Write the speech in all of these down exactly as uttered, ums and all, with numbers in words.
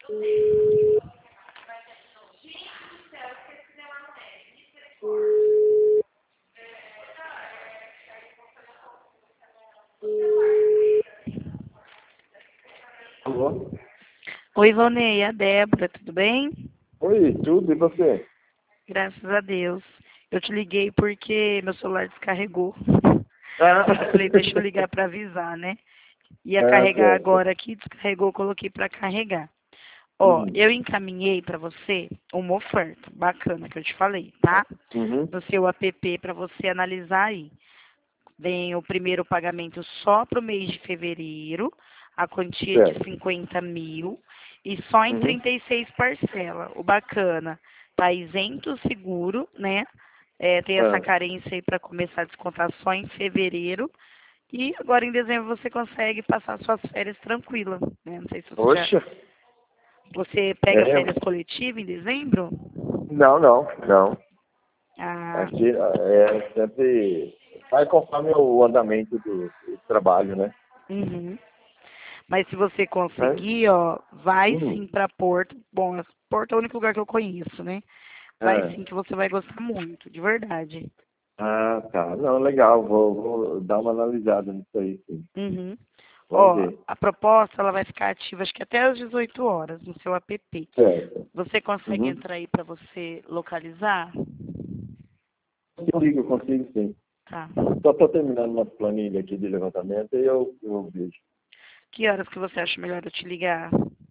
Alô? Oi, Ivonei, a Débora, tudo bem? Oi, tudo, e você? Graças a Deus. Eu te liguei porque meu celular descarregou. Ah, Eu falei, deixa eu ligar para avisar, né? Ia ah, carregar certo. agora aqui, descarregou, coloquei para carregar. Ó, Uhum. eu encaminhei para você uma oferta bacana que eu te falei, tá? Uhum. No seu app para você analisar aí. Vem o primeiro pagamento só para o mês de fevereiro, a quantia de Certo. cinquenta mil e só em Uhum. trinta e seis parcelas. O bacana, tá isento o seguro, né? É, tem essa Ah. carência aí para começar a descontar só em fevereiro. E agora em dezembro você consegue passar suas férias tranquila, né? Não sei se você já. Poxa, Você pega é, férias coletivas em dezembro? não, não, não. Ah, Aqui é sempre vai conforme o andamento do, do trabalho, né? uhum. Mas se você Mas, conseguir, ó, vai sim hum, para Porto. Bom, Porto é o único lugar que eu conheço, né? Vai ah, sim que você vai gostar muito, de verdade. ah, tá. Não, legal, vou, vou dar uma analisada nisso aí, sim. Uhum. Vamos Ó, ver. a proposta ela vai ficar ativa acho que até às dezoito horas no seu app. Certo. Você consegue Uhum. entrar aí para você localizar? Consigo, consigo sim. Tá. Só estou terminando uma planilha aqui de levantamento e eu, eu vejo. Que horas que você acha melhor eu te ligar?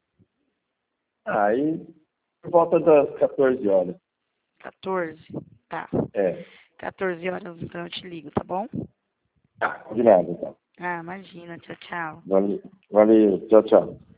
Aí, por volta das quatorze horas. quatorze? Tá. É. quatorze horas então eu te ligo, tá bom? Tá, combinado, então. Ah, imagina. Tchau, tchau. Valeu, valeu, tchau, tchau.